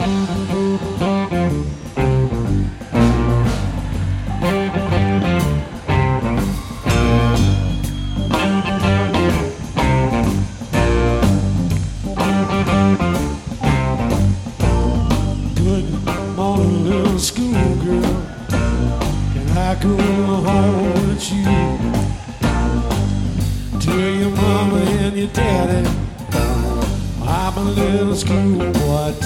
Good morning, little schoolgirl. Can I go home with you? Tell your mama and your daddy I'm a little schoolboy.